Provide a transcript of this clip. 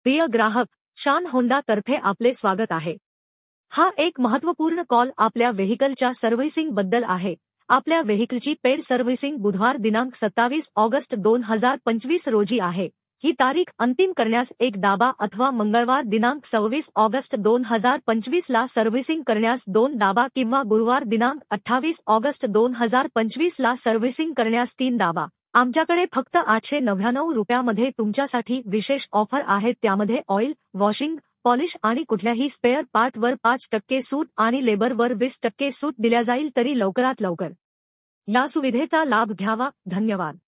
प्रिय ग्राहक, शान होंडा तर्फे आपले स्वागत आहे। हा एक महत्त्वपूर्ण कॉल आपल्या व्हेइकलच्या सर्व्हिसिंग बद्दल आहे। आपल्या व्हेइकलची पेड सर्व्हिसिंग बुधवार दिनांक 27 ऑगस्ट 2025 रोजी आहे। ही तारीख अंतिम करण्यास एक दाबा अथवा मंगळवार दिनांक 26 ऑगस्ट 2025 ला सर्व्हिसिंग करण्यास 2 दाबा किंवा गुरुवार दिनांक 28 ऑगस्ट 2025 ला सर्व्हिसिंग करण्यास 3 दाबा। आमच्याकडे फक्त 899 रुपयामध्ये तुमच्यासाठी विशेष ऑफर आहेत, त्यामध्ये ऑइल, वॉशिंग, पॉलिश आणि कुठल्याही स्पेअर पार्टवर 5% सूट आणि लेबरवर 20% सूट दिल्या जाईल, तरी लवकरात लवकर या सुविधेचा लाभ घ्यावा। धन्यवाद।